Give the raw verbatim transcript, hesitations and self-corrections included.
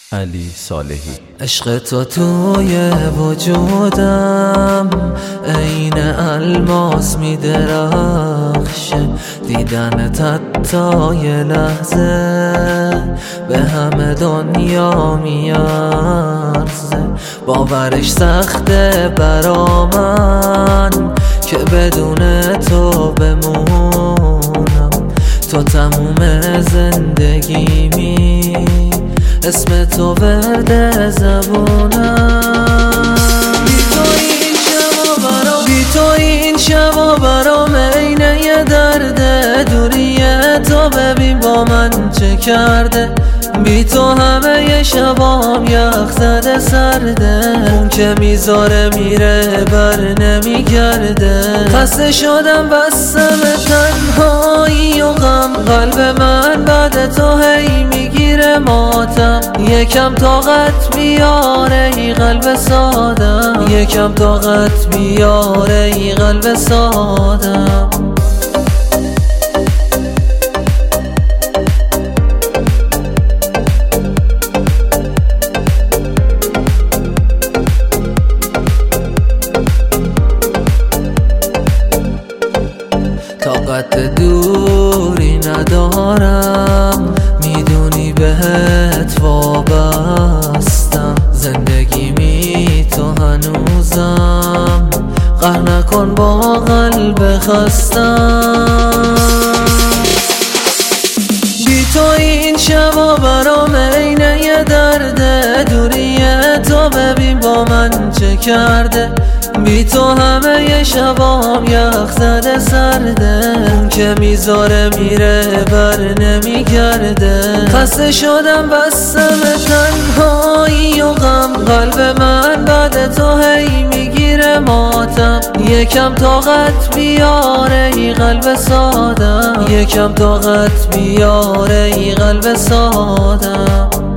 علی صالحی. عشق تو توی وجودم عین الماس می درخشه، دیدنت حتی یه لحظه به همه دنیا می ارزه. باورش سخته برا من که بدون تو بمونم، تو تموم زندگیمی، اسم تو ورد زبونم. بی تو این شبا برام بی تو این شبا برام عین یه درده، دوری تو ببین با من چه کرده. بی تو همه یه شبام یخ زده سرده، اون که میذاره میره بر نمیگرده. خسته شدم بستم تنهایی و غم، قلب من بعد تو هی میگیره ماتم. یکم طاقت بیاره ای قلب سادم، یکم طاقت بیاره ای قلب سادم. طاقت دوری ندارم، میدونی بهت وابستم. زندگی می تو هنوزم، قهر نکن با قلب خستم. بی تو این شبا برام عین یه درده، دوری تو ببین با من چه کرده. بی تو همه یه شبام یخ زده سرده، اون که میذاره میره بر نمیگرده. خسته شدم بستم تنهایی و غم، قلب من بعد تو هی میگیره ماتم. یکم طاقت بیاره ای قلب سادم، یکم طاقت بیاره ای قلب سادم.